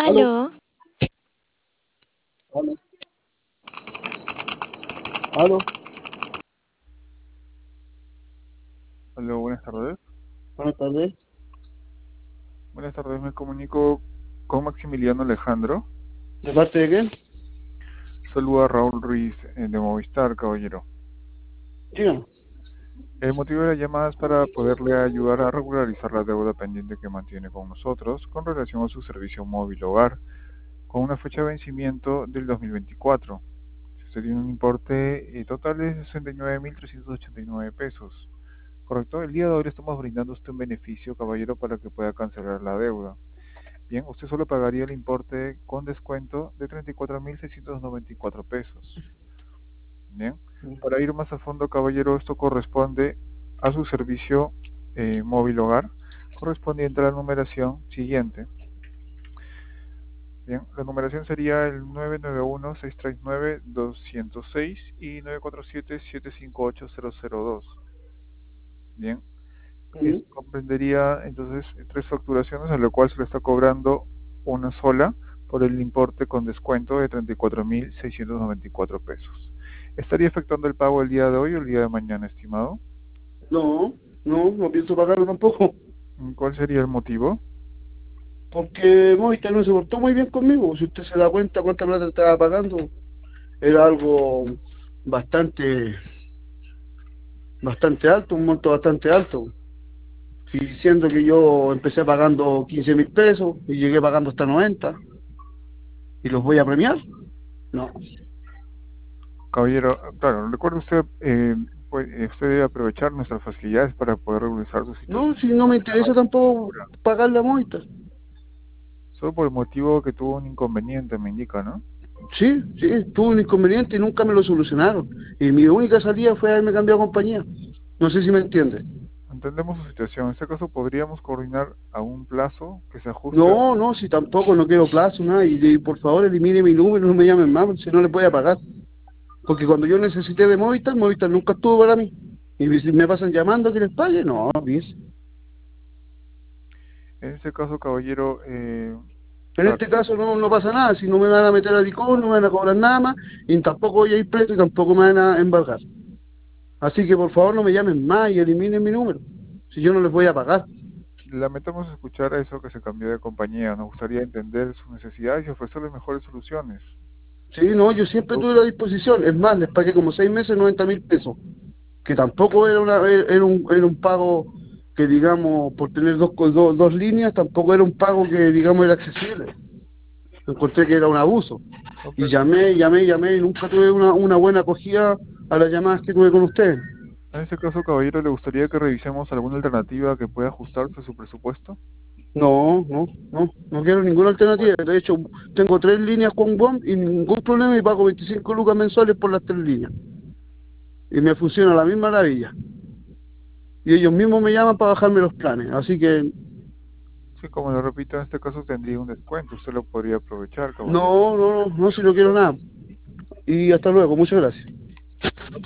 Aló, Aló, aló, aló. Hola, buenas tardes. Buenas tardes. Buenas tardes, me comunico con Maximiliano Alejandro. ¿De parte de quién? Saluda a Raúl Ruiz de Movistar, caballero. Dígame. El motivo de la llamada es para poderle ayudar a regularizar la deuda pendiente que mantiene con nosotros con relación a su servicio móvil hogar, con una fecha de vencimiento del 2024. Usted tiene un importe total de 69.389 pesos. ¿Correcto? El día de hoy le estamos brindando a usted un beneficio, caballero, para que pueda cancelar la deuda. Bien, usted solo pagaría el importe con descuento de 34.694 pesos. Bien, para ir más a fondo, caballero, esto corresponde a su servicio móvil hogar, correspondiente a la numeración siguiente. Bien, la numeración sería el 991-639-206 y 947-758-002. Bien, Ujú. esto comprendería entonces tres facturaciones, a lo cual se le está cobrando una sola por el importe con descuento de 34.694 pesos. ¿Estaría efectuando el pago el día de hoy o el día de mañana, estimado? No, no pienso pagarlo tampoco. ¿Cuál sería el motivo? Porque Movistar no se portó muy bien conmigo. Si usted se da cuenta cuánta plata estaba pagando, era algo bastante, bastante alto, un monto bastante alto. Y diciendo que yo empecé pagando 15.000 pesos y llegué pagando hasta 90 y los voy a premiar. No, Caballero, claro, recuerde usted, usted debe aprovechar nuestras facilidades para poder regularizar su no, situación. si no me interesa tampoco pagarle a Movistar. Solo por el motivo que tuvo un inconveniente, me indica, ¿no? Sí, sí, tuve un inconveniente y nunca me lo solucionaron. Y mi única salida fue haberme cambiado de compañía. No sé si me entiende. Entendemos su situación. En este caso, podríamos coordinar a un plazo que se ajuste. No, no, si tampoco no quiero plazo, nada. Y por favor elimine mi número, no me llamen más, si no le voy a pagar. Porque cuando yo necesité de Movistar, Movistar nunca estuvo para mí. Y si me pasan llamando que les pague, no, bien. En este caso, caballero, En claro, este caso no pasa nada, si no me van a meter a licor, no me van a cobrar nada más, y tampoco voy a ir preso y tampoco me van a embargar. Así que por favor no me llamen más y eliminen mi número, si yo no les voy a pagar. lamentamos escuchar eso que se cambió de compañía. Nos gustaría entender sus necesidades y ofrecerles mejores soluciones. Sí, no, yo siempre tuve la disposición. Es más, les pagué como 6 meses 90.000 pesos, que tampoco era un pago que, digamos, por tener dos líneas, tampoco era un pago que, digamos, era accesible. Encontré que era un abuso. Y Comprendo. llamé y nunca tuve una buena acogida a las llamadas que tuve con ustedes. En este caso, caballero, ¿le gustaría que revisemos alguna alternativa que pueda ajustarse a su presupuesto? No quiero ninguna alternativa. De hecho, tengo 3 líneas con WOM y ningún problema y pago 25 lucas mensuales por las 3 líneas. Y me funciona a la misma maravilla. Y ellos mismos me llaman para bajarme los planes. Así que Sí, como lo repito, en este caso tendría un descuento. Usted lo podría aprovechar, caballero. no, si no quiero nada. Y hasta luego, muchas gracias.